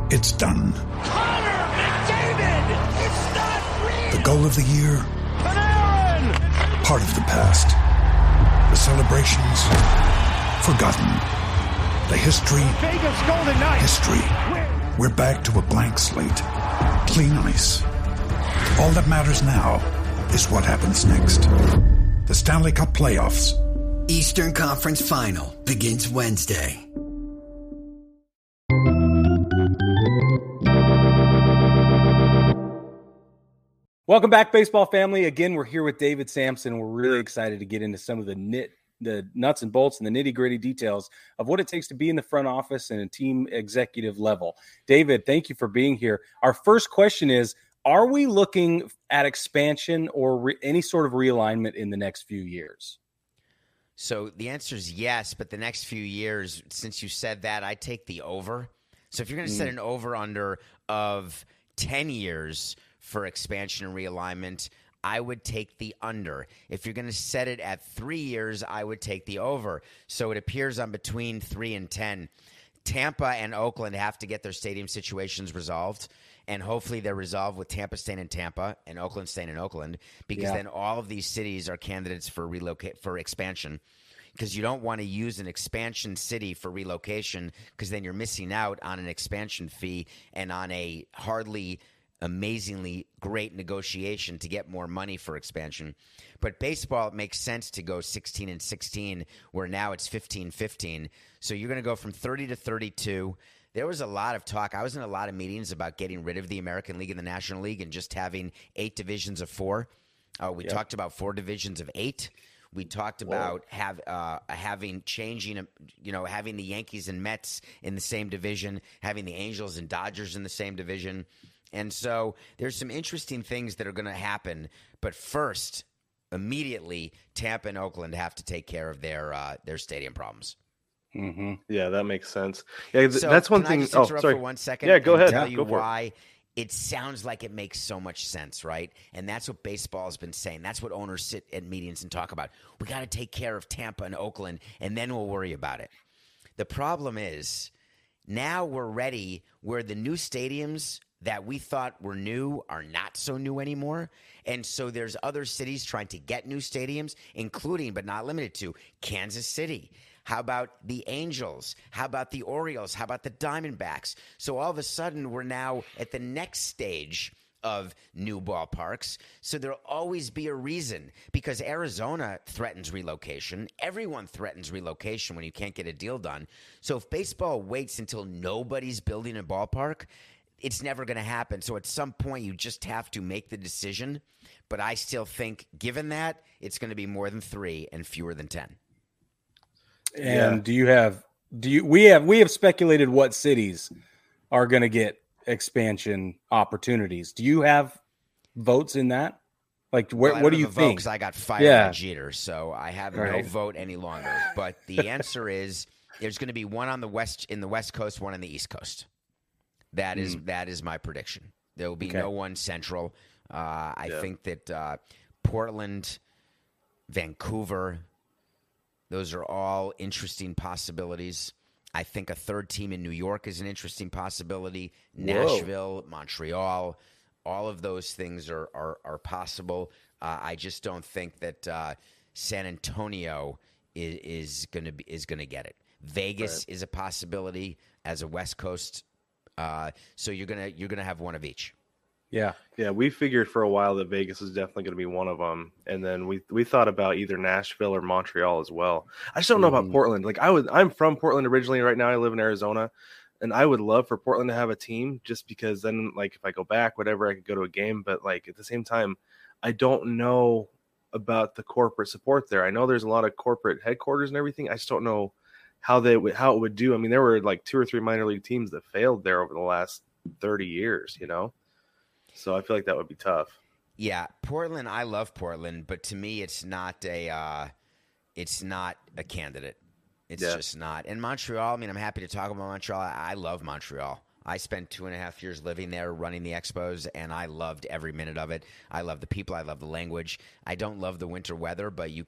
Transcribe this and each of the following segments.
It's done. Connor McDavid! It's not real! The goal of the year? Panarin! Part of the past. The celebrations? Forgotten. The history? Vegas Golden Knights! History. We're back to a blank slate. Clean ice. All that matters now is what happens next. The Stanley Cup Playoffs. Eastern Conference Final begins Wednesday. Welcome back, baseball family. Again, we're here with David Samson. We're really excited to get into some of the nuts and bolts and the nitty-gritty details of what it takes to be in the front office and a team executive level. David, thank you for being here. Our first question is, are we looking at expansion or any sort of realignment in the next few years? So the answer is yes, but the next few years, since you said that, I take the over. So if you're going to set an over-under of 10 years for expansion and realignment, I would take the under. If you're going to set it at 3 years, I would take the over. So it appears I'm between 3 and 10. Tampa and Oakland have to get their stadium situations resolved, and hopefully they're resolved with Tampa staying in Tampa and Oakland staying in Oakland, because then all of these cities are candidates for expansion. Because you don't want to use an expansion city for relocation, because then you're missing out on an expansion fee and on a hardly amazingly great negotiation to get more money for expansion. But baseball, it makes sense to go 16 and 16, where now it's 15-15. So you're going to go from 30 to 32. There was a lot of talk. I was in a lot of meetings about getting rid of the American League and the National League and just having 8 divisions of 4. We talked about 4 divisions of 8. We talked about having the Yankees and Mets in the same division, having the Angels and Dodgers in the same division. And so there's some interesting things that are going to happen. But first, immediately, Tampa and Oakland have to take care of their stadium problems. Mm-hmm. Yeah, that makes sense. Yeah, so that's one thing. I just interrupt for 1 second? Yeah, go ahead. Tell you go why it sounds like it makes so much sense, right? And that's what baseball has been saying. That's what owners sit at meetings and talk about. We got to take care of Tampa and Oakland, and then we'll worry about it. The problem is now we're ready where the new stadiums that we thought were new are not so new anymore. And so there's other cities trying to get new stadiums, including but not limited to Kansas City. How about the Angels? How about the Orioles? How about the Diamondbacks? So all of a sudden we're now at the next stage of new ballparks. So there'll always be a reason, because Arizona threatens relocation. Everyone threatens relocation when you can't get a deal done. So if baseball waits until nobody's building a ballpark, it's never going to happen. So at some point, you just have to make the decision. But I still think, given that, it's going to be more than 3 and fewer than 10. And we have speculated what cities are going to get expansion opportunities. Do you have votes in that? Like, what do you think? Because I got fired by Jeter, so I have no vote any longer. But the answer is there's going to be one on the West Coast, one on the East Coast. That is my prediction. There will be no one central. I think that Portland, Vancouver, those are all interesting possibilities. I think a third team in New York is an interesting possibility. Nashville, Montreal, all of those things are possible. I just don't think that San Antonio is going to get it. Vegas is a possibility as a West Coast. So you're gonna have one of each. Yeah. We figured for a while that Vegas is definitely going to be one of them, and then we thought about either Nashville or Montreal as well. I just don't know about Portland. Like I'm from Portland originally. Right now, I live in Arizona, and I would love for Portland to have a team, just because then, like, if I go back, whatever, I could go to a game. But like at the same time, I don't know about the corporate support there. I know there's a lot of corporate headquarters and everything. I just don't know how it would do. I mean, there were like 2 or 3 minor league teams that failed there over the last 30 years, So I feel like that would be tough. Yeah, Portland, I love Portland, but to me it's not a candidate. It's just not. And Montreal, I mean, I'm happy to talk about Montreal. I love Montreal. I spent 2.5 years living there, running the Expos, and I loved every minute of it. I love the people. I love the language. I don't love the winter weather, but you can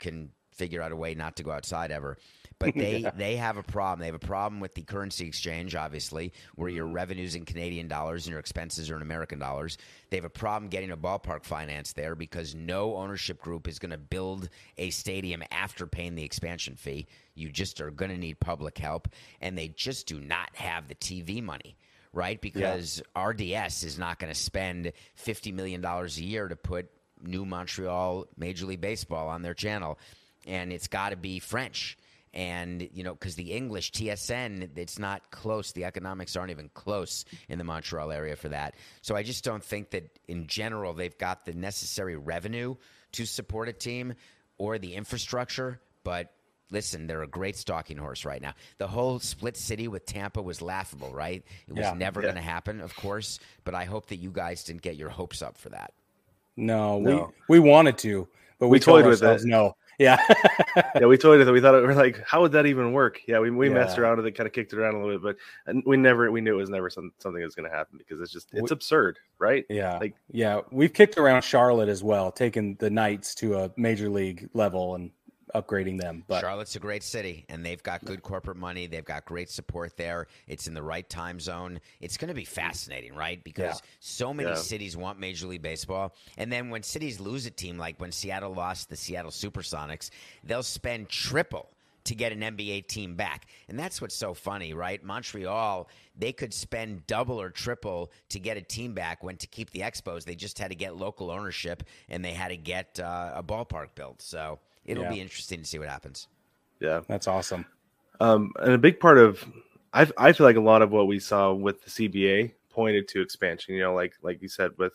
figure out a way not to go outside ever. But they have a problem. They have a problem with the currency exchange, obviously, where your revenue's in Canadian dollars and your expenses are in American dollars. They have a problem getting a ballpark finance there because no ownership group is going to build a stadium after paying the expansion fee. You just are going to need public help, and they just do not have the TV money, right? Because RDS is not going to spend $50 million a year to put New Montreal Major League Baseball on their channel, and it's got to be French. And, because the English, TSN, it's not close. The economics aren't even close in the Montreal area for that. So I just don't think that, in general, they've got the necessary revenue to support a team or the infrastructure. But, listen, they're a great stalking horse right now. The whole split city with Tampa was laughable, right? It was never going to happen, of course. But I hope that you guys didn't get your hopes up for that. No. We wanted to, but we told ourselves no. Yeah. We toyed with it. We thought we're like, how would that even work? Yeah, we messed around with it, kind of kicked it around a little bit, but we knew it was never something that was going to happen because it's absurd, right? Yeah. We've kicked around Charlotte as well, taking the Knights to a major league level and upgrading them. But Charlotte's a great city, and they've got good corporate money. They've got great support there. It's in the right time zone. It's going to be fascinating, right? Because so many cities want Major League Baseball. And then when cities lose a team, like when Seattle lost the Seattle Supersonics, they'll spend triple to get an NBA team back. And that's what's so funny, right? Montreal, they could spend double or triple to get a team back when to keep the Expos, they just had to get local ownership, and they had to get a ballpark built. So it'll be interesting to see what happens. Yeah, that's awesome. And a big part of, I feel like a lot of what we saw with the CBA pointed to expansion. Like you said, with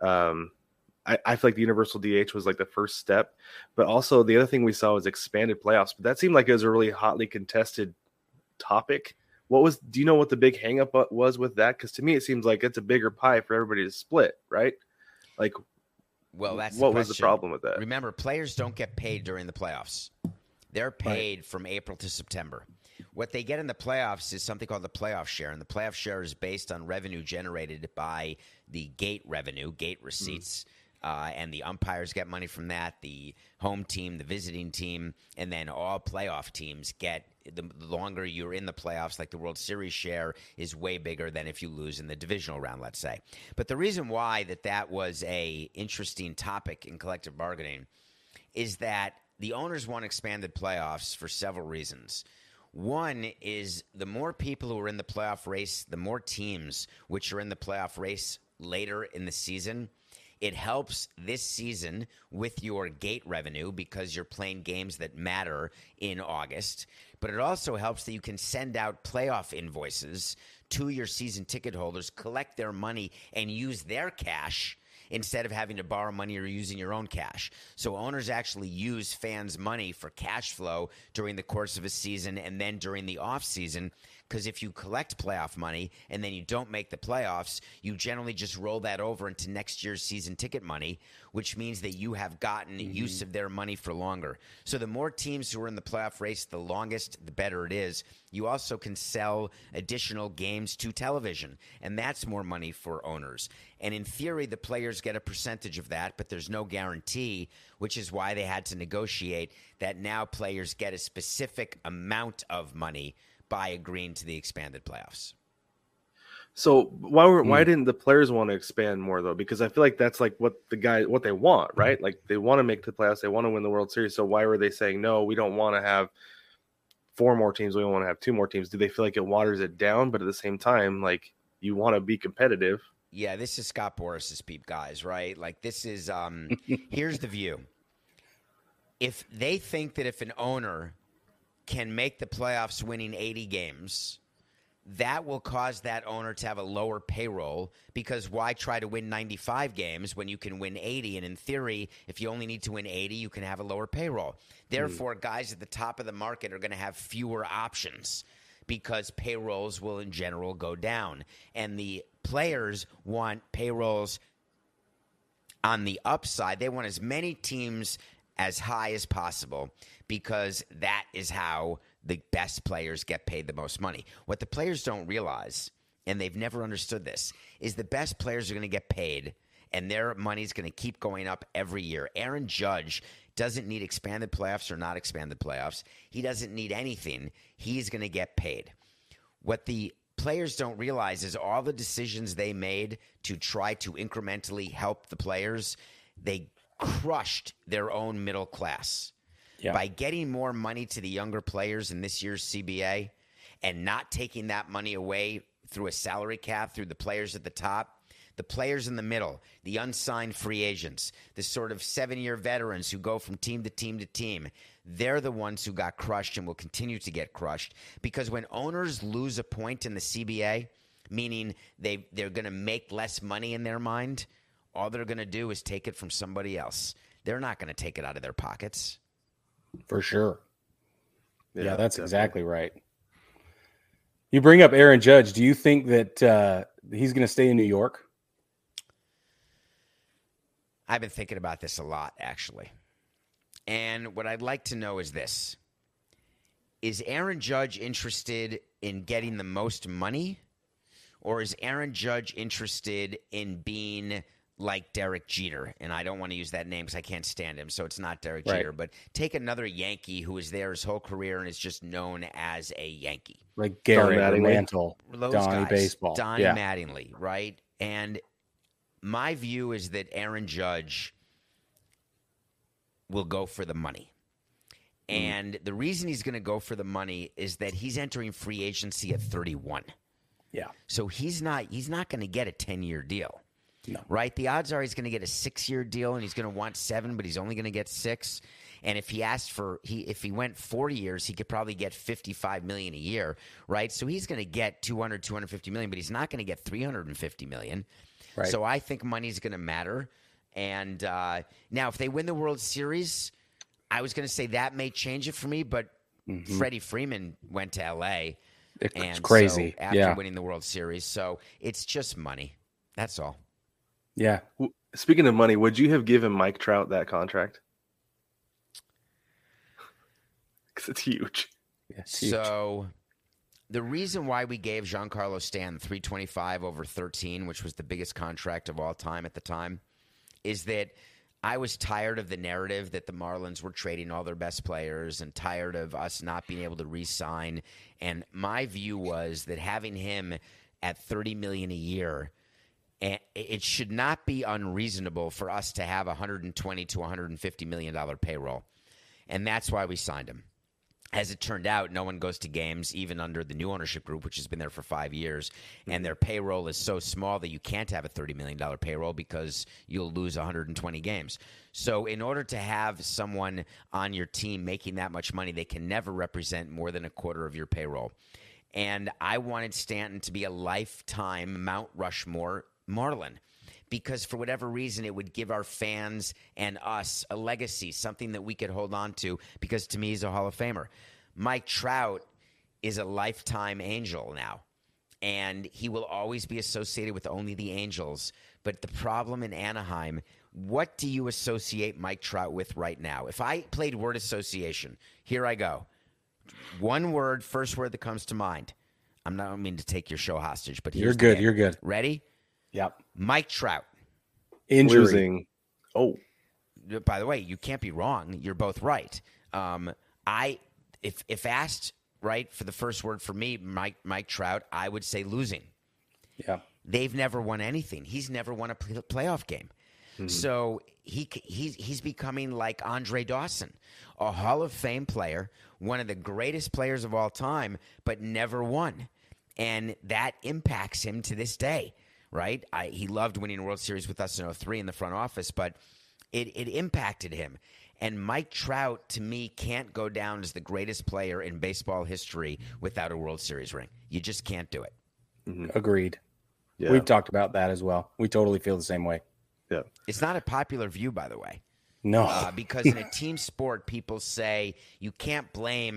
I feel like the universal DH was like the first step, but also the other thing we saw was expanded playoffs. But that seemed like it was a really hotly contested topic. Do you know what the big hang up was with that? Because to me, it seems like it's a bigger pie for everybody to split, right? Like, well, that's what was the problem with that? Remember, players don't get paid during the playoffs. They're paid from April to September. What they get in the playoffs is something called the playoff share, and the playoff share is based on revenue generated by the gate revenue, gate receipts, and the umpires get money from that, the home team, the visiting team, and then all playoff teams get, the longer you're in the playoffs, like the World Series share is way bigger than if you lose in the divisional round, let's say. But the reason why that was a interesting topic in collective bargaining is that the owners want expanded playoffs for several reasons. One is the more people who are in the playoff race, the more teams which are in the playoff race later in the season, it helps this season with your gate revenue because you're playing games that matter in August. But it also helps that you can send out playoff invoices to your season ticket holders, collect their money, and use their cash instead of having to borrow money or using your own cash. So owners actually use fans' money for cash flow during the course of a season and then during the off season. Because if you collect playoff money and then you don't make the playoffs, you generally just roll that over into next year's season ticket money, which means that you have gotten use of their money for longer. So the more teams who are in the playoff race, the longest, the better it is. You also can sell additional games to television, and that's more money for owners. And in theory, the players get a percentage of that, but there's no guarantee, which is why they had to negotiate that now players get a specific amount of money by agreeing to the expanded playoffs. So why didn't the players want to expand more though? Because I feel like that's like what they want, right? Like they want to make the playoffs, they want to win the World Series. So why were they saying no? We don't want to have 4 more teams. We want to have 2 more teams. Do they feel like it waters it down? But at the same time, like you want to be competitive. Yeah, this is Scott Boras's peep, guys, right? Like this is here's the view. If they think that if an owner can make the playoffs winning 80 games, that will cause that owner to have a lower payroll because why try to win 95 games when you can win 80? And in theory, if you only need to win 80, you can have a lower payroll. Therefore, guys at the top of the market are going to have fewer options because payrolls will in general go down. And the players want payrolls on the upside. They want as many teams as high as possible because that is how the best players get paid the most money. What the players don't realize, and they've never understood this, is the best players are going to get paid and their money's going to keep going up every year. Aaron Judge doesn't need expanded playoffs or not expanded playoffs. He doesn't need anything. He's going to get paid. What the players don't realize is all the decisions they made to try to incrementally help the players, they crushed their own middle class. Yeah. By getting more money to the younger players in this year's CBA and not taking that money away through a salary cap, through the players at the top, the players in the middle, the unsigned free agents, the sort of 7-year veterans who go from team to team to team, they're the ones who got crushed and will continue to get crushed. Because when owners lose a point in the CBA, meaning they're going to make less money in their mind, all they're going to do is take it from somebody else. They're not going to take it out of their pockets. For sure. Yeah, that's definitely. exactly right. You bring up Aaron Judge. Do you think that he's going to stay in New York? I've been thinking about this a lot, actually. And what I'd like to know is this. Is Aaron Judge interested in getting the most money? Or is Aaron Judge interested in being like Derek Jeter? And I don't want to use that name because I can't stand him, so it's not Derek Jeter. But take another Yankee who was there his whole career and is just known as a Yankee. Like Gary Mantle, Donnie Baseball. Donnie Mattingly, right? And my view is that Aaron Judge will go for the money. And the reason he's going to go for the money is that he's entering free agency at 31. Yeah. So he's not going to get a 10-year deal. No. Right? The odds are he's going to get a 6-year deal and he's going to want 7, but he's only going to get 6. And if if he went 4 years, he could probably get $55 million a year, right? So he's going to get $250 million, but he's not going to get $350 million. Right. So I think money's going to matter. And now if they win the World Series, I was going to say that may change it for me, but Freddie Freeman went to L.A. It's crazy. So after winning the World Series. So it's just money. That's all. Yeah. Speaking of money, would you have given Mike Trout that contract? Because it's huge. Yeah, it's huge. So the reason why we gave Giancarlo Stanton $325 over 13, which was the biggest contract of all time at the time, is that I was tired of the narrative that the Marlins were trading all their best players and tired of us not being able to re-sign. And my view was that having him at $30 million a year, it should not be unreasonable for us to have $120 to $150 million payroll. And that's why we signed him. As it turned out, no one goes to games, even under the new ownership group, which has been there for 5 years, and their payroll is so small that you can't have a $30 million payroll because you'll lose 120 games. So in order to have someone on your team making that much money, they can never represent more than a quarter of your payroll. And I wanted Stanton to be a lifetime Mount Rushmore Marlin, because for whatever reason, it would give our fans and us a legacy, something that we could hold on to, because to me, he's a Hall of Famer. Mike Trout is a lifetime Angel now, and he will always be associated with only the Angels. But the problem in Anaheim, what do you associate Mike Trout with right now? If I played word association, here I go. One word, first word that comes to mind. I don't mean to take your show hostage, but You're good. Ready? Yep. Mike Trout. Injury. Losing. Oh. By the way, you can't be wrong. You're both right. If asked, right, for the first word for me, Mike Trout, I would say losing. Yeah. They've never won anything. He's never won a playoff game. Mm-hmm. So he's becoming like Andre Dawson, a Hall of Fame player, one of the greatest players of all time, but never won. And that impacts him to this day. Right? He loved winning a World Series with us in 2003 in the front office, but it impacted him. And Mike Trout, to me, can't go down as the greatest player in baseball history without a World Series ring. You just can't do it. Mm-hmm. Agreed. Yeah. We've talked about that as well. We totally feel the same way. Yeah. It's not a popular view, by the way. No. Because in a team sport, people say you can't blame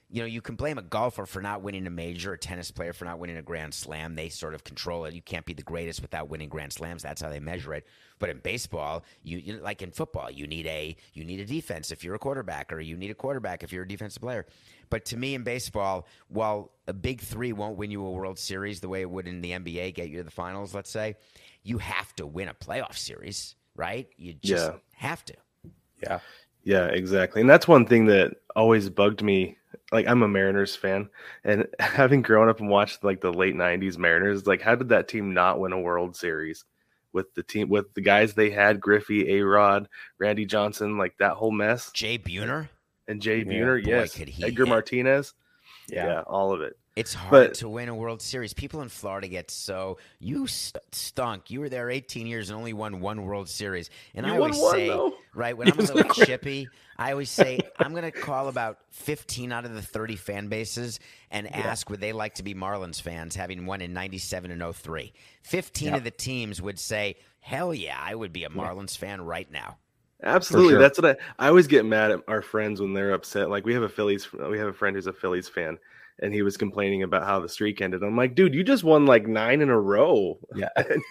you can blame a golfer for not winning a major, a tennis player for not winning a Grand Slam. They sort of control it. You can't be the greatest without winning Grand Slams. That's how they measure it. But in baseball, you like in football, you need a defense if you're a quarterback, or you need a quarterback if you're a defensive player. But to me in baseball, while a big three won't win you a World Series the way it would in the NBA, get you to the finals, let's say, you have to win a playoff series, right? You just have to. Yeah. Yeah, exactly. And that's one thing that always bugged me. Like, I'm a Mariners fan, and having grown up and watched like the late 90s Mariners, like, how did that team not win a World Series with the guys they had, Griffey, A-Rod, Randy Johnson, like that whole mess? Jay Buhner? And Jay Buhner, boy, yes. could he Edgar hit. Martinez. Yeah. Yeah, all of it. It's hard But- to win a World Series. People in Florida get you stunk. You were there 18 years and only won one World Series. And You I won always one, say, though. right, when I'm a little chippy, I always say, I'm going to call about 15 out of the 30 fan bases and ask would they like to be Marlins fans, having won in 97 and 03. 15 of the teams would say, hell yeah, I would be a Marlins fan right now. Absolutely. sure. That's what I always get mad at our friends when they're upset. Like, we have a friend who's a Phillies fan, and he was complaining about how the streak ended. I'm like, dude, you just won like 9 in a row. Yeah.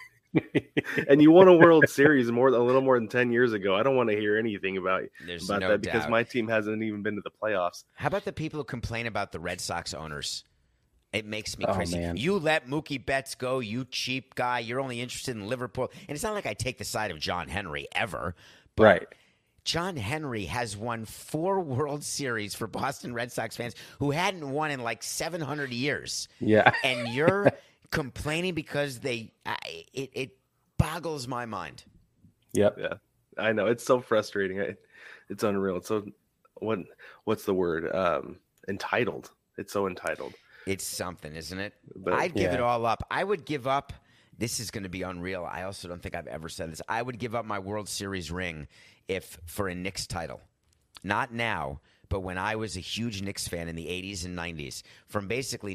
And you won a World Series a little more than 10 years ago. I don't want to hear anything about There's that no because doubt. my team hasn't even been to the playoffs. How about the people who complain about the Red Sox owners? It makes me Oh, crazy. man. You let Mookie Betts go, you cheap guy. You're only interested in Liverpool. And it's not like I take the side of John Henry ever. But Right. John Henry has won 4 World Series for Boston Red Sox fans who hadn't won in like 700 years. Yeah. And you're complaining because it boggles my mind. Yep. Yeah, I know. It's so frustrating. It's unreal. It's so what's the word? Entitled. It's so entitled. It's something, isn't it? But- I'd give it Yeah. all up. I would give up. This is going to be unreal. I also don't think I've ever said this. I would give up my World Series ring for a Knicks title. Not now, but when I was a huge Knicks fan in the 80s and 90s. From basically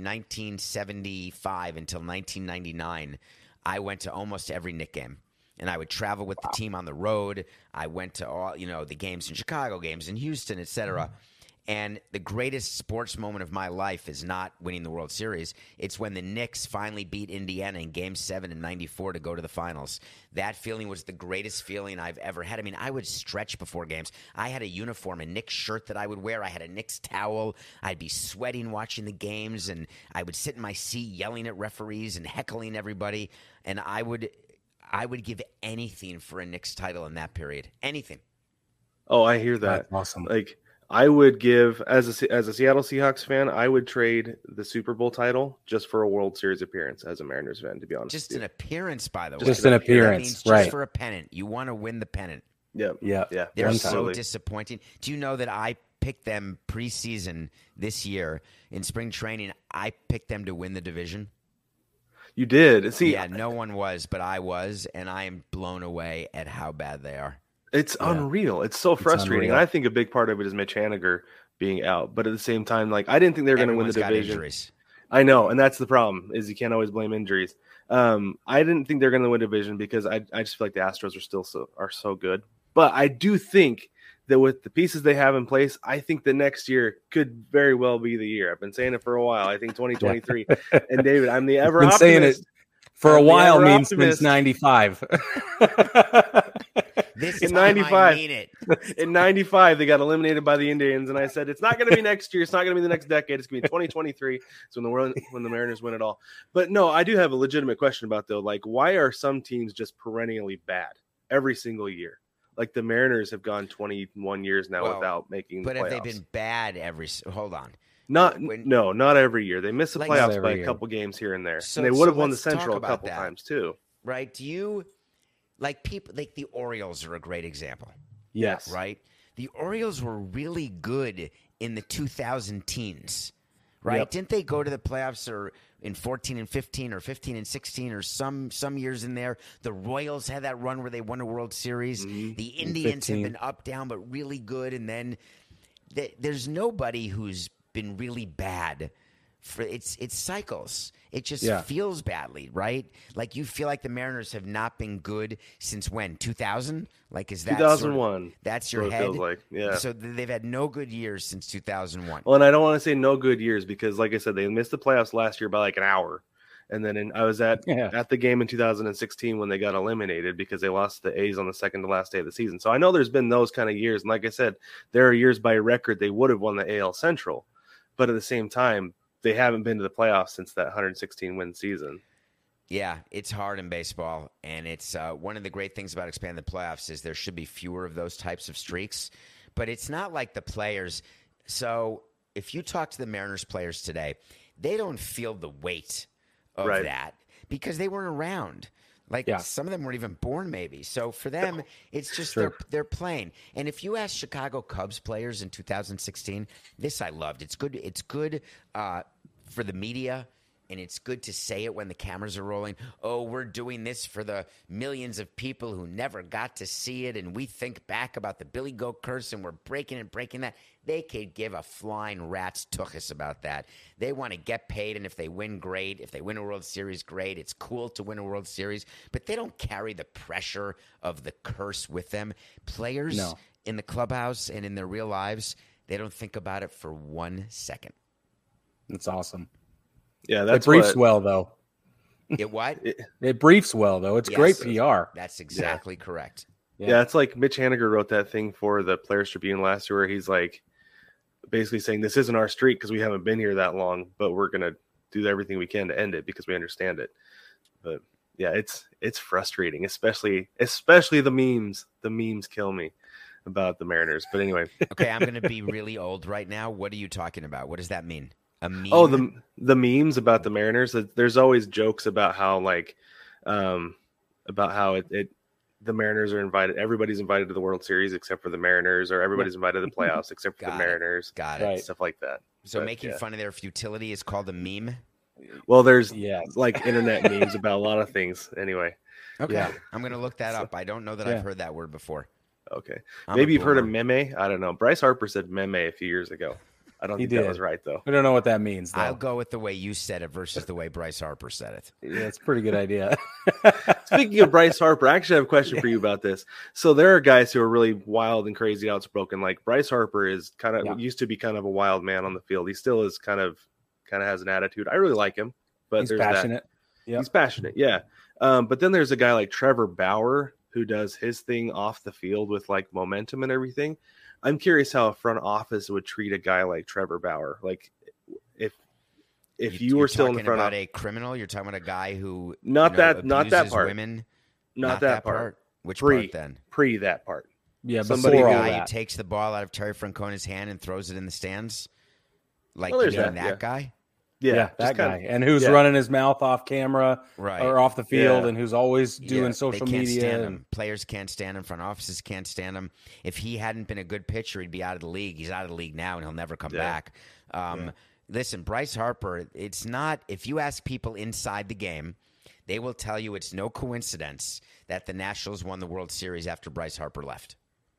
1975 until 1999, I went to almost every Knicks game. And I would travel with the team on the road. I went to all, the games in Chicago, games in Houston, etc. And the greatest sports moment of my life is not winning the World Series. It's when the Knicks finally beat Indiana in Game 7 in 94 to go to the finals. That feeling was the greatest feeling I've ever had. I mean, I would stretch before games. I had a uniform, a Knicks shirt that I would wear. I had a Knicks towel. I'd be sweating watching the games, and I would sit in my seat yelling at referees and heckling everybody. And I would give anything for a Knicks title in that period. Anything. Oh, I hear that. That's awesome. Like, I would give, as a Seattle Seahawks fan, I would trade the Super Bowl title just for a World Series appearance as a Mariners fan, to be honest. Just with an you. appearance, by the way. Just an That appearance, means just right. for a pennant. You want to win the pennant. Yeah. Yeah. Yeah. They're One so absolutely. disappointing. Do you know that I picked them preseason this year in spring training? I picked them to win the division. You did. See, Yeah, no one was, but I was, and I am blown away at how bad they are. it's unreal. It's so frustrating. unreal. And I think a big part of it is Mitch Haniger being out. But at the same time, like, I didn't think they were going to win the Everyone's got division. injuries. I know, and that's the problem, is you can't always blame injuries. I didn't think they're going to win division because I just feel like the Astros are so good. But I do think that with the pieces they have in place, I think the next year could very well be the year. I've been saying it for a while. I think 2023. And David, I'm the ever Been saying optimist. it for a I'm the while ever means optimist. since 95. This In time 95. I mean it. In 95, they got eliminated by the Indians, and I said it's not going to be next year. It's not going to be the next decade. It's going to be 2023. It's when the Mariners win it all. But no, I do have a legitimate question about though. Like, why are some teams just perennially bad every single year? Like the Mariners have gone 21 years now Well, without making the But playoffs. have they been bad hold on. Not when- not every year. They miss the Like- playoffs Not every by a year. couple games here and there. So- and they would have so won the let's talk Central a about couple that. times too. Right? Do you like people like the Orioles are a great example. Yes. Right? The Orioles were really good in the 2000 teens, right? Yep. Didn't they go to the playoffs or in 14 and 15 or 15 and 16 or some years in there? The Royals had that run where they won a World Series. Mm-hmm. The Indians have 15. been up, down, but really good. And then there's nobody who's been really bad it's cycles. It just Yeah. feels badly, right? Like you feel like the Mariners have not been good since when? 2000? Like is that 2001. that's your what it head? feels like. Yeah. So they've had no good years since 2001. Well, and I don't want to say no good years because, like I said, they missed the playoffs last year by like an hour. And then I was at the game in 2016 when they got eliminated because they lost the A's on the second to last day of the season. So I know there's been those kind of years. And like I said, there are years by record they would have won the AL Central. But at the same time, they haven't been to the playoffs since that 116 win season. Yeah, it's hard in baseball, and it's one of the great things about expanded playoffs is there should be fewer of those types of streaks, but it's not like the players. So if you talk to the Mariners players today, they don't feel the weight of that because they weren't around. Like some of them weren't even born, maybe. So for them, it's just they're playing. And if you ask Chicago Cubs players in 2016, this I loved. It's good. It's good for the media, and it's good to say it when the cameras are rolling. Oh, we're doing this for the millions of people who never got to see it, and we think back about the Billy Goat curse, and we're breaking that. They could give a flying rat's tuchus about that. They want to get paid, and if they win, great. If they win a World Series, great. It's cool to win a World Series, but they don't carry the pressure of the curse with them. Players in the clubhouse and in their real lives, they don't think about it for 1 second. That's awesome. Yeah, that's it briefs well, though. It what? It briefs well, though. It's great PR. That's exactly correct. Yeah, it's like Mitch Haniger wrote that thing for the Players Tribune last year where he's like basically saying this isn't our streak because we haven't been here that long, but we're going to do everything we can to end it because we understand it. But yeah, it's frustrating, especially the memes. The memes kill me about the Mariners. But anyway. Okay, I'm going to be really old right now. What are you talking about? What does that mean? A meme? Oh, the memes about the Mariners. There's always jokes about how the Mariners are invited. Everybody's invited to the World Series except for the Mariners, or everybody's invited to the playoffs except for the Mariners. Got it. Stuff like that. So making fun of their futility is called a meme? Well, there's like internet memes about a lot of things. Anyway. Okay. Yeah. I'm going to look that up. I don't know that I've heard that word before. Okay. Maybe you've heard of meme. I don't know. Bryce Harper said meme a few years ago. I don't think that was right, though. We don't know what that means, though. I'll go with the way you said it versus the way Bryce Harper said it. Yeah, it's a pretty good idea. Speaking of Bryce Harper, I actually have a question for you about this. So there are guys who are really wild and crazy outspoken. Like Bryce Harper is used to be kind of a wild man on the field. He still is kind of has an attitude. I really like him, but he's passionate. Yeah, he's passionate. Yeah. But then there's a guy like Trevor Bauer who does his thing off the field with like momentum and everything. I'm curious how a front office would treat a guy like Trevor Bauer. Like if you were still in the front about a criminal, you're talking about a guy who not that part. Women, not that part. Which part then? Pre that part. Yeah, somebody guy who takes the ball out of Terry Francona's hand and throws it in the stands. Like that guy. Yeah, that guy, and who's running his mouth off camera or off the field, and who's always doing social media. Players can't stand him. Front offices can't stand him. If he hadn't been a good pitcher, he'd be out of the league. He's out of the league now, and he'll never come back. Listen, Bryce Harper, it's not – if you ask people inside the game, they will tell you it's no coincidence that the Nationals won the World Series after Bryce Harper left.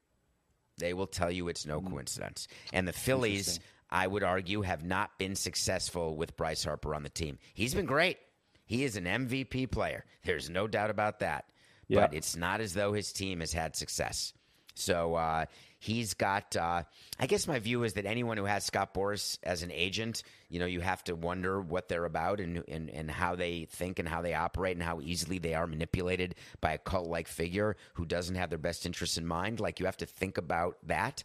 They will tell you it's no coincidence. And the Phillies – I would argue, have not been successful with Bryce Harper on the team. He's been great. He is an MVP player. There's no doubt about that. Yeah. But it's not as though his team has had success. So he's got I guess my view is that anyone who has Scott Boras as an agent, you have to wonder what they're about and how they think and how they operate and how easily they are manipulated by a cult-like figure who doesn't have their best interests in mind. Like, you have to think about that.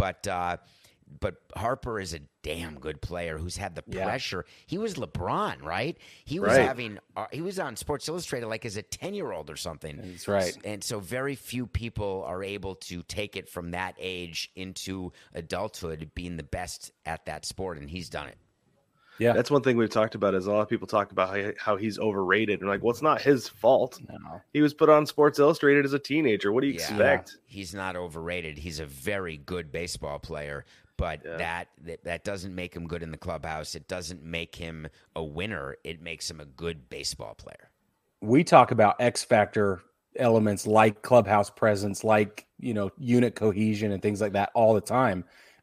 But Harper is a damn good player who's had the pressure. He was LeBron, right? He was he was on Sports Illustrated like as a 10-year-old or something. That's right. And so very few people are able to take it from that age into adulthood, being the best at that sport, and he's done it. Yeah, that's one thing we've talked about is a lot of people talk about how he's overrated. And like, well, it's not his fault. No. He was put on Sports Illustrated as a teenager. What do you expect? He's not overrated. He's a very good baseball player. But that doesn't make him good in the clubhouse. It doesn't make him a winner. It makes him a good baseball player. We talk about X factor elements like clubhouse presence, like, unit cohesion and things like that all the time.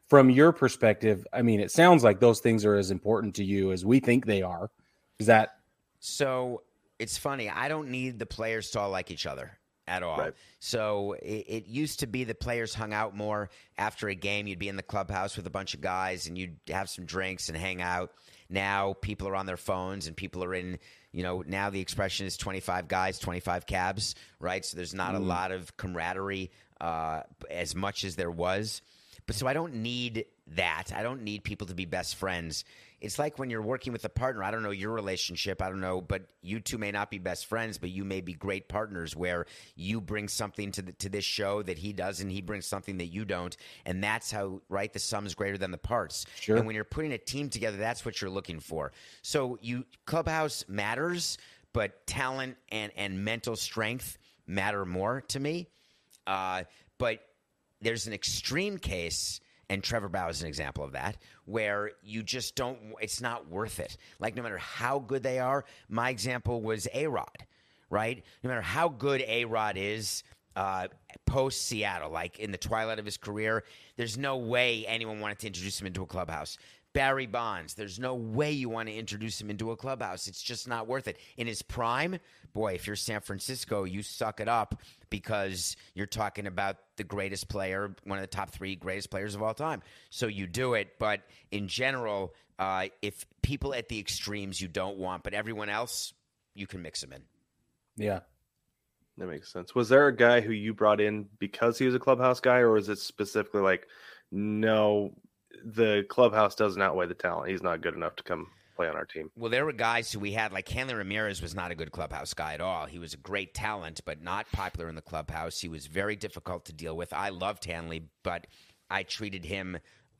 from your perspective, I mean, it sounds like those things are as important to you as we think they are. Is that so? It's funny. I don't need the players to all like each other at all. Right. So it used to be the players hung out more after a game. You'd be in the clubhouse with a bunch of guys and you'd have some drinks and hang out. Now people are on their phones and people are in, now the expression is 25 guys, 25 cabs, right? So there's not a lot of camaraderie as much as there was. But so I don't need that. I don't need people to be best friends. It's like when you're working with a partner. I don't know your relationship. I don't know, but you two may not be best friends, but you may be great partners where you bring something to this show that he does, and he brings something that you don't. And that's how, right, the sum is greater than the parts. Sure. And when you're putting a team together, that's what you're looking for. So clubhouse matters, but talent and mental strength matter more to me. But there's an extreme case, and Trevor Bauer is an example of that, where you just don't – it's not worth it. Like, no matter how good they are, my example was A-Rod, right? No matter how good A-Rod is post-Seattle, like in the twilight of his career, there's no way anyone wanted to introduce him into a clubhouse. Barry Bonds, there's no way you want to introduce him into a clubhouse. It's just not worth it. In his prime, boy, if you're San Francisco, you suck it up because you're talking about the greatest player, one of the top 3 greatest players of all time. So you do it. But in general, if people at the extremes you don't want, but everyone else, you can mix them in. Yeah. That makes sense. Was there a guy who you brought in because he was a clubhouse guy, or is it specifically like, no, the clubhouse doesn't outweigh the talent? He's not good enough to come play on our team. Well, there were guys who we had, like Hanley Ramirez was not a good clubhouse guy at all. He was a great talent, but not popular in the clubhouse. He was very difficult to deal with. I loved Hanley, but I treated him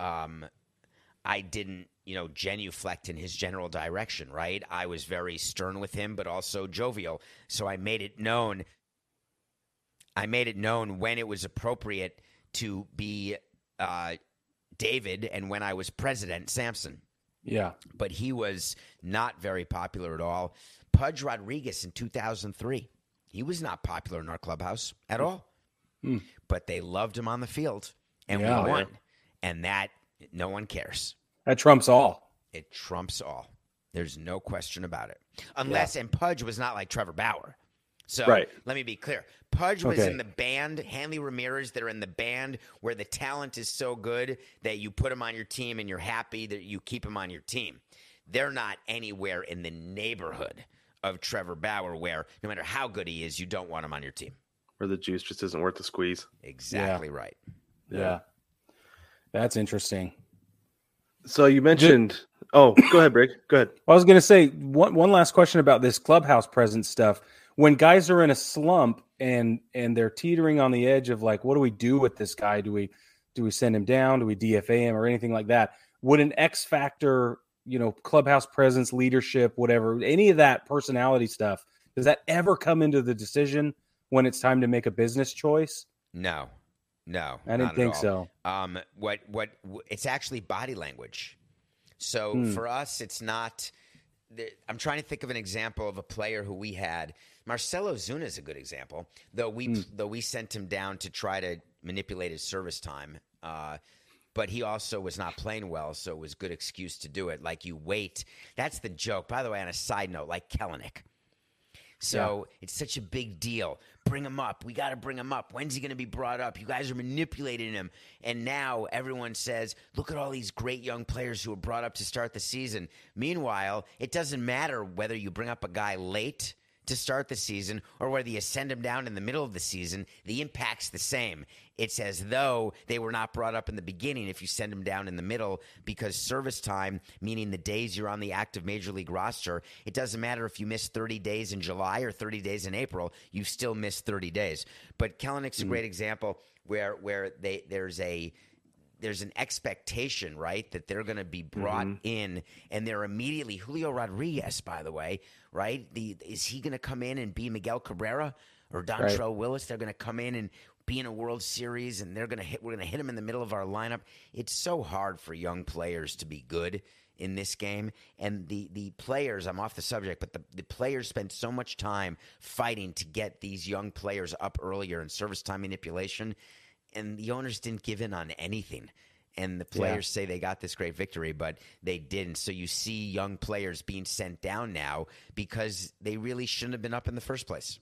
I didn't, genuflect in his general direction, right? I was very stern with him, but also jovial. So I made it known when it was appropriate to be David and when I was president, Samson. Yeah. But he was not very popular at all. Pudge Rodriguez in 2003. He was not popular in our clubhouse at all. But they loved him on the field, and we won. And that, no one cares. That trumps all. It trumps all. There's no question about it. Unless, and Pudge was not like Trevor Bauer. So let me be clear. Pudge was in the band. Hanley Ramirez, they're in the band where the talent is so good that you put him on your team and you're happy that you keep him on your team. They're not anywhere in the neighborhood of Trevor Bauer where no matter how good he is, you don't want him on your team. Where the juice just isn't worth the squeeze. Exactly right. Yeah. That's interesting. So you mentioned go ahead, Brig. Go ahead. I was going to say one last question about this clubhouse presence stuff. When guys are in a slump and they're teetering on the edge of like, what do we do with this guy? Do we send him down? Do we DFA him or anything like that? Would an X factor, clubhouse presence, leadership, whatever, any of that personality stuff, does that ever come into the decision when it's time to make a business choice? No, I didn't think so. What it's actually body language. So for us, it's not. I'm trying to think of an example of a player who we had. Marcelo Zuna is a good example, though we sent him down to try to manipulate his service time. But he also was not playing well, so it was a good excuse to do it. Like you wait. That's the joke. By the way, on a side note, like Kelenic. So it's such a big deal. Bring him up. We got to bring him up. When's he going to be brought up? You guys are manipulating him. And now everyone says, look at all these great young players who were brought up to start the season. Meanwhile, it doesn't matter whether you bring up a guy late to start the season or whether you send him down in the middle of the season. The impact's the same. It's as though they were not brought up in the beginning if you send them down in the middle, because service time, meaning the days you're on the active major league roster, it doesn't matter if you miss 30 days in July or 30 days in April, you still miss 30 days. But Kelenic's a great example where there's an expectation, right, that they're going to be brought in, and they're immediately Julio Rodriguez, by the way, right? Is he going to come in and be Miguel Cabrera or Dontrelle Willis? They're going to come in and be in a World Series, and we're going to hit him in the middle of our lineup. It's so hard for young players to be good in this game, and the players, I'm off the subject, but the players spend so much time fighting to get these young players up earlier in service time manipulation, and the owners didn't give in on anything. and the players say they got this great victory, but they didn't. So you see young players being sent down now because they really shouldn't have been up in the first place.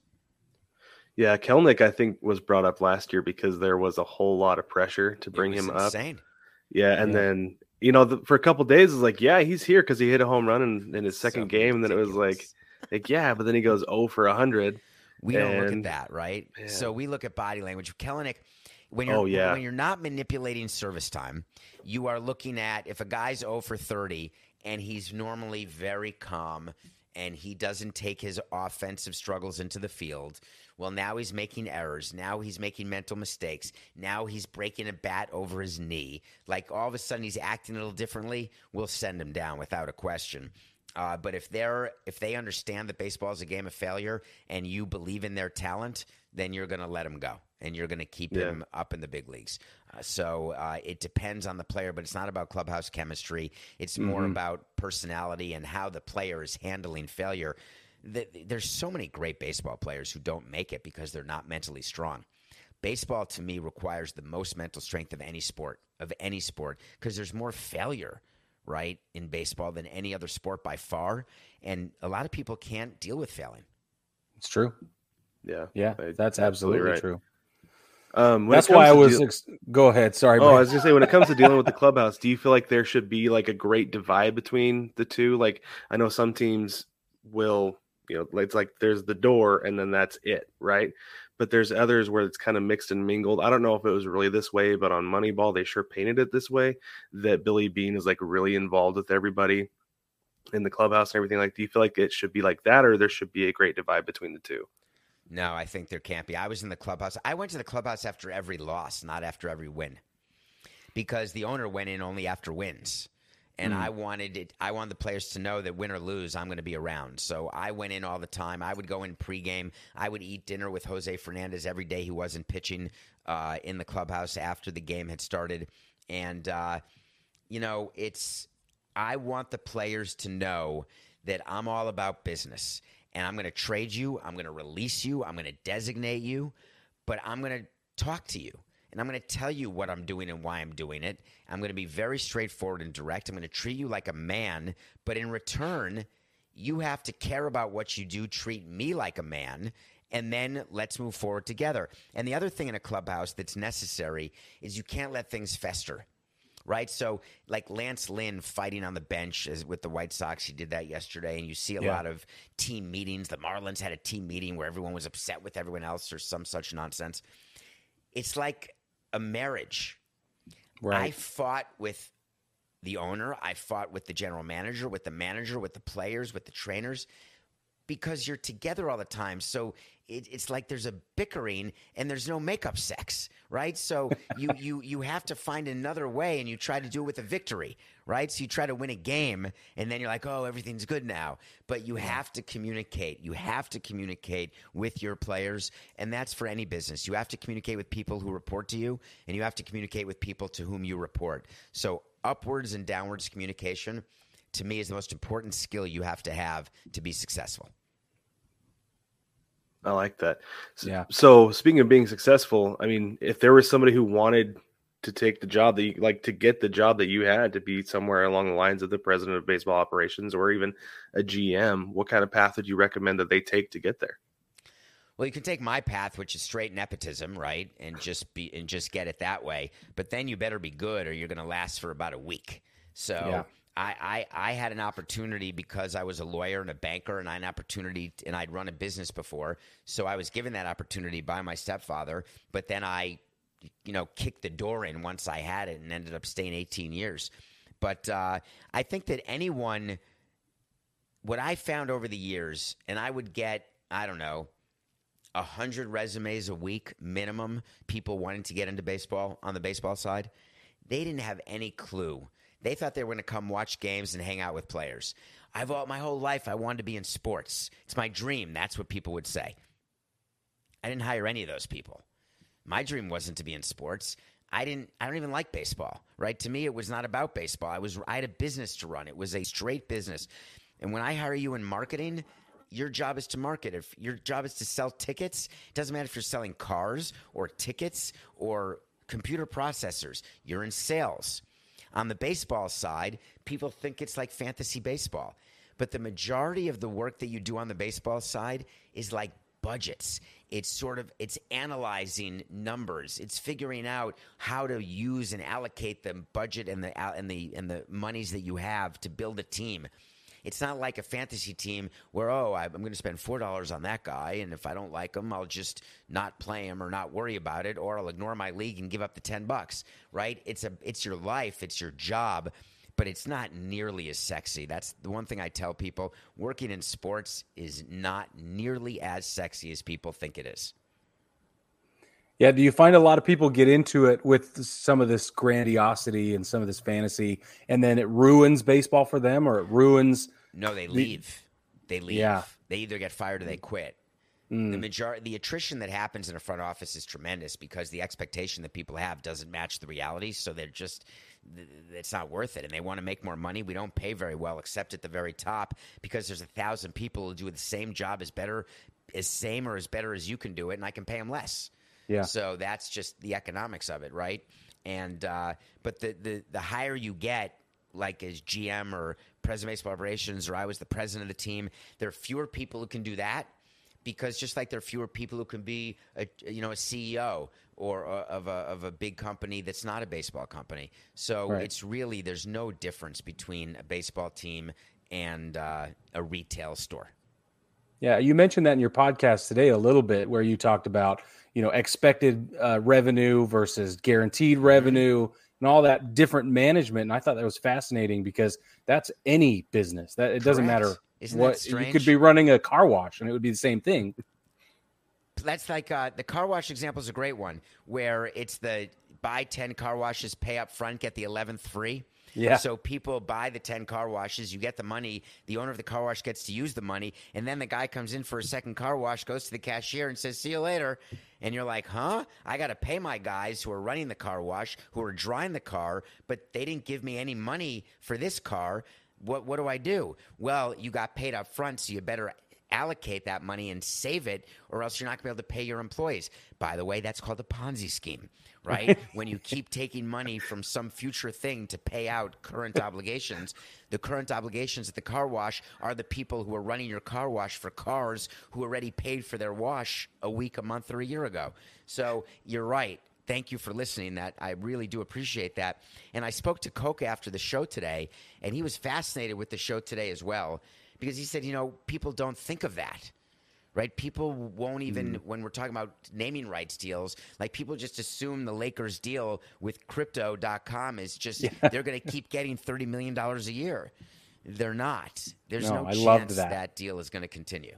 Yeah, Kelnick, I think, was brought up last year because there was a whole lot of pressure to bring him up. Insane. Yeah, and then, for a couple of days, it was like, yeah, he's here because he hit a home run in his second game. And then it was like, yeah, but then he goes 0 for 100. We don't look at that, right? Yeah. So we look at body language. Kelnick, when you're not manipulating service time, you are looking at if a guy's 0 for 30 and he's normally very calm and he doesn't take his offensive struggles into the field. Well, now he's making errors. Now he's making mental mistakes. Now he's breaking a bat over his knee. Like all of a sudden he's acting a little differently, we'll send him down without a question. But if they understand that baseball is a game of failure and you believe in their talent, then you're going to let him go and you're going to keep him up in the big leagues. So it depends on the player, but it's not about clubhouse chemistry. It's more about personality and how the player is handling failure. There's so many great baseball players who don't make it because they're not mentally strong. Baseball, to me, requires the most mental strength of any sport, because there's more failure, right, in baseball than any other sport by far. And a lot of people can't deal with failing. It's true. Yeah, that's absolutely right. true. That's why I was. Go ahead. Sorry. I was going to say, when it comes to dealing with the clubhouse, do you feel like there should be like a great divide between the two? Like, I know some teams will, it's like there's the door and then that's it, right? But there's others where it's kind of mixed and mingled. I don't know if it was really this way, but on Moneyball, they sure painted it this way, that Billy Beane is like really involved with everybody in the clubhouse and everything. Like, do you feel like it should be like that, or there should be a great divide between the two? No, I think there can't be. I was in the clubhouse. I went to the clubhouse after every loss, not after every win, because the owner went in only after wins. And I wanted the players to know that win or lose, I'm going to be around. So I went in all the time. I would go in pregame. I would eat dinner with Jose Fernandez every day he wasn't pitching in the clubhouse after the game had started. And, I want the players to know that I'm all about business. And I'm going to trade you. I'm going to release you. I'm going to designate you. But I'm going to talk to you. And I'm going to tell you what I'm doing and why I'm doing it. I'm going to be very straightforward and direct. I'm going to treat you like a man. But in return, you have to care about what you do, treat me like a man, and then let's move forward together. And the other thing in a clubhouse that's necessary is you can't let things fester, right? So like Lance Lynn fighting on the bench with the White Sox, he did that yesterday, and you see a lot of team meetings. The Marlins had a team meeting where everyone was upset with everyone else or some such nonsense. It's like a marriage. Right. I fought with the owner. I fought with the general manager, with the manager, with the players, with the trainers, because you're together all the time. So it's like there's a bickering and there's no makeup sex, right? So you have to find another way, and you try to do it with a victory, right? So you try to win a game, and then you're like, oh, everything's good now. But you have to communicate. You have to communicate with your players, and that's for any business. You have to communicate with people who report to you, and you have to communicate with people to whom you report. So upwards and downwards communication, to me, is the most important skill you have to be successful. I like that. So speaking of being successful, I mean, if there was somebody who wanted to take the job that you like, to get the job that you had, to be somewhere along the lines of the president of baseball operations or even a GM, what kind of path would you recommend that they take to get there? Well, you can take my path, which is straight nepotism, right? And just get it that way. But then you better be good, or you're going to last for about a week. So I had an opportunity because I was a lawyer and a banker, and I had an opportunity, and I'd run a business before. So I was given that opportunity by my stepfather, but then I, kicked the door in once I had it and ended up staying 18 years. But I think that what I found over the years, and I would get, 100 resumes a week minimum, people wanting to get into baseball on the baseball side, they didn't have any clue. They thought they were going to come watch games and hang out with players. My whole life I wanted to be in sports. It's my dream. That's what people would say. I didn't hire any of those people. My dream wasn't to be in sports. I don't even like baseball, right? To me, it was not about baseball. I had a business to run. It was a straight business. And when I hire you in marketing, your job is to market. If your job is to sell tickets, it doesn't matter if you're selling cars or tickets or computer processors. You're in sales. On the baseball side, people think it's like fantasy baseball. But the majority of the work that you do on the baseball side is like budgets. It's analyzing numbers. It's figuring out how to use and allocate the budget and the monies that you have to build a team. It's not like a fantasy team where, I'm going to spend $4 on that guy, and if I don't like him, I'll just not play him or not worry about it, or I'll ignore my league and give up the $10, right? It's your life, it's your job, but it's not nearly as sexy. That's the one thing I tell people. Working in sports is not nearly as sexy as people think it is. Yeah, do you find a lot of people get into it with some of this grandiosity and some of this fantasy, and then it ruins baseball for them, or it ruins? No, they leave. They leave. Yeah. They either get fired or they quit. The attrition that happens in a front office is tremendous because the expectation that people have doesn't match the reality. So it's not worth it. And they want to make more money. We don't pay very well, except at the very top, because there's 1,000 people who do the same job as better as you can do it, and I can pay them less. Yeah. So that's just the economics of it, right? And but the higher you get, like as GM or president of baseball operations, or I was the president of the team, there are fewer people who can do that, because just like there are fewer people who can be a CEO or of a big company that's not a baseball company. So right. It's really, there's no difference between a baseball team and a retail store. Yeah, you mentioned that in your podcast today a little bit, where you talked about expected revenue versus guaranteed revenue and all that different management. And I thought that was fascinating, because that's any business. That it doesn't matter. Isn't that strange? You could be running a car wash and it would be the same thing. That's like the car wash example is a great one, where it's the buy 10 car washes, pay up front, get the 11th free. Yeah. So people buy the 10 car washes, you get the money, the owner of the car wash gets to use the money, and then the guy comes in for a second car wash, goes to the cashier and says, "See you later." And you're like, huh? I got to pay my guys who are running the car wash, who are drying the car, but they didn't give me any money for this car. What do I do? Well, you got paid up front, so you better allocate that money and save it, or else you're not going to be able to pay your employees. By the way, that's called a Ponzi scheme, right? When you keep taking money from some future thing to pay out current obligations, the current obligations at the car wash are the people who are running your car wash for cars who already paid for their wash a week, a month, or a year ago. So you're right. Thank you for listening. That I really do appreciate that. And I spoke to Coke after the show today, and he was fascinated with the show today as well, because he said, people don't think of that, right? People won't even, when we're talking about naming rights deals, like people just assume the Lakers deal with Crypto.com is just, they're going to keep getting $30 million a year. They're not. There's no chance that deal is going to continue.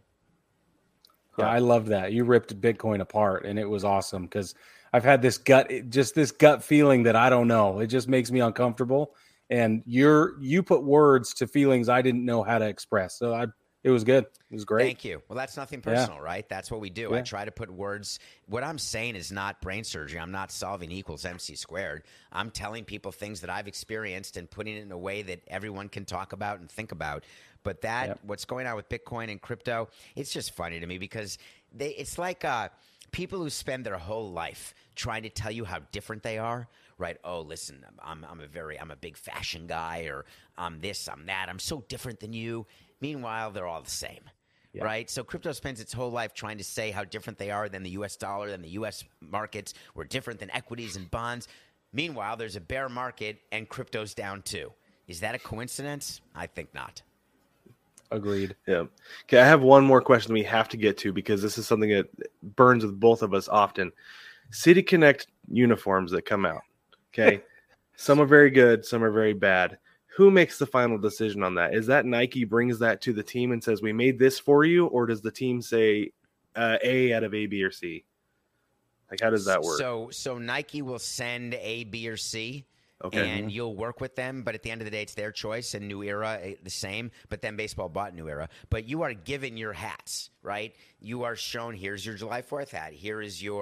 Yeah, I loved that. You ripped Bitcoin apart, and it was awesome, because I've had this gut feeling that I don't know. It just makes me uncomfortable. And you put words to feelings I didn't know how to express. So it was good. It was great. Thank you. Well, that's nothing personal, right? That's what we do. Yeah. I try to put words. What I'm saying is not brain surgery. I'm not solving equals MC squared. I'm telling people things that I've experienced and putting it in a way that everyone can talk about and think about. But what's going on with Bitcoin and crypto, it's just funny to me, because it's like people who spend their whole life trying to tell you how different they are. Right? Oh, listen, I'm a big fashion guy, or I'm this, I'm that. I'm so different than you. Meanwhile, they're all the same, right? So crypto spends its whole life trying to say how different they are than the U.S. dollar, than the U.S. markets. We're different than equities and bonds. Meanwhile, there's a bear market and crypto's down too. Is that a coincidence? I think not. Agreed. Yeah. Okay, I have one more question we have to get to, because this is something that burns with both of us often. City Connect uniforms that come out. Okay. Some are very good. Some are very bad. Who makes the final decision on that? Is that Nike brings that to the team and says, we made this for you? Or does the team say A out of A, B, or C? Like, how does that work? So Nike will send A, B, or C. Okay. And you'll work with them, but at the end of the day, it's their choice. And New Era, the same. But then baseball bought New Era. But you are given your hats, right? You are shown, here's your July 4th hat. Here is your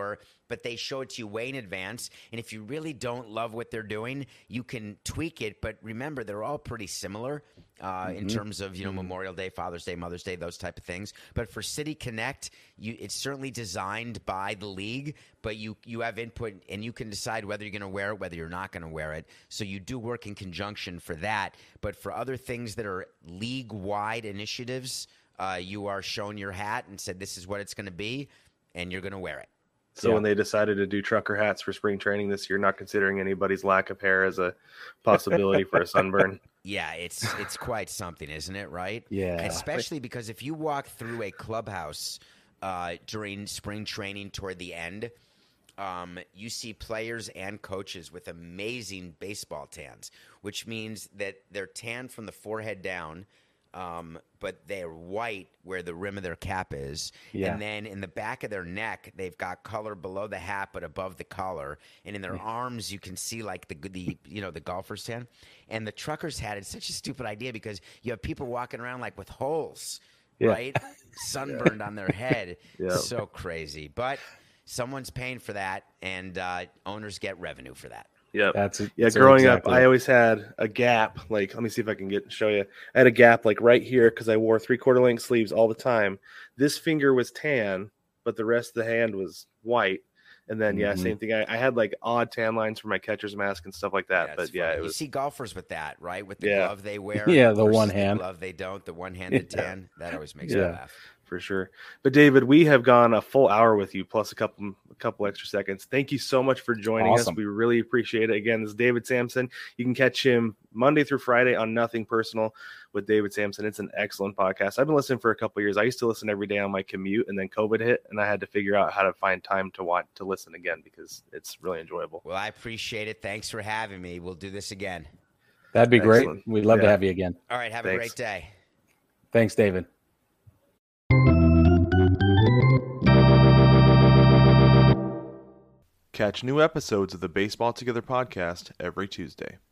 but they show it to you way in advance. And if you really don't love what they're doing, you can tweak it. But remember, they're all pretty similar in terms of, Memorial Day, Father's Day, Mother's Day, those type of things. But for City Connect, it's certainly designed by the league, but you have input and you can decide whether you're going to wear it, whether you're not going to wear it. So you do work in conjunction for that. But for other things that are league-wide initiatives, you are shown your hat and said this is what it's going to be, and you're going to wear it. So when they decided to do trucker hats for spring training this year, not considering anybody's lack of hair as a possibility for a sunburn. Yeah, it's quite something, isn't it? Right? Yeah. Especially because if you walk through a clubhouse during spring training toward the end, you see players and coaches with amazing baseball tans, which means that they're tan from the forehead down, but they're white where the rim of their cap is. Yeah. And then in the back of their neck, they've got color below the hat but above the collar. And in their arms, you can see like the golfer's tan. And the trucker's hat is such a stupid idea because you have people walking around like with holes, right? Sunburned on their head. Yeah. So crazy. But someone's paying for that, and owners get revenue for that. Yeah, growing up, I always had a gap. Like, let me see if I can show you. I had a gap like right here because I wore 3/4 length sleeves all the time. This finger was tan, but the rest of the hand was white. And then same thing. I had like odd tan lines for my catcher's mask and stuff like that. But it was. You see golfers with that, right? With the glove they wear. The one hand glove they don't. The one-handed tan. That always makes me laugh. For sure. But David, we have gone a full hour with you plus a couple extra seconds. Thank you so much for joining us. We really appreciate it. Again, this is David Samson. You can catch him Monday through Friday on Nothing Personal with David Samson. It's an excellent podcast. I've been listening for a couple of years. I used to listen every day on my commute, and then COVID hit, and I had to figure out how to find time to listen again because it's really enjoyable. Well, I appreciate it. Thanks for having me. We'll do this again. That'd be great. We'd love to have you again. All right. Have a great day. Thanks, David. Catch new episodes of the Baseball Together podcast every Tuesday.